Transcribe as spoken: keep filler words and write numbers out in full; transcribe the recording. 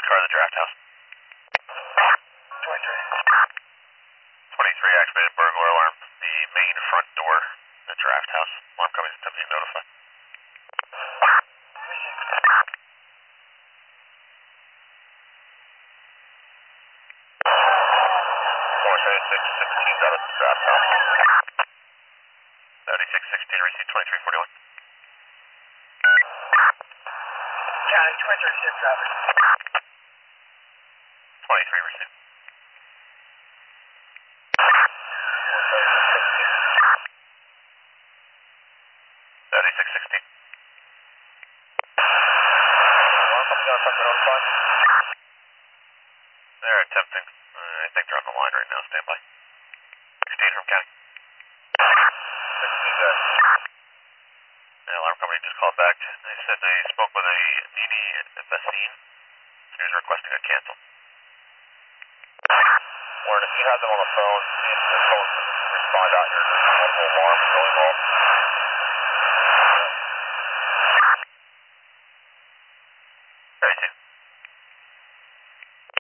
car in the draft house. twenty-three. twenty-three activated burglar alarm. The main front door in the draft house. Alarm coming to Tiffany, notify. four seventy-six sixteen out of the draft house. seventy-six sixteen received twenty-three forty-one. County twenty-three six traffic. twenty-three received. seventy-six sixteen. Alarm coming down, Tucker, notify. They're attempting. Uh, I think they're on the line right now. Stand by. sixteen from county. sixteen good. The alarm company just called back. They said they spoke with a Nini Bassine. He was requesting a cancel. Warren, if you have them on the phone, see if the phone can respond out here. There's multiple alarms going off. thirty-two.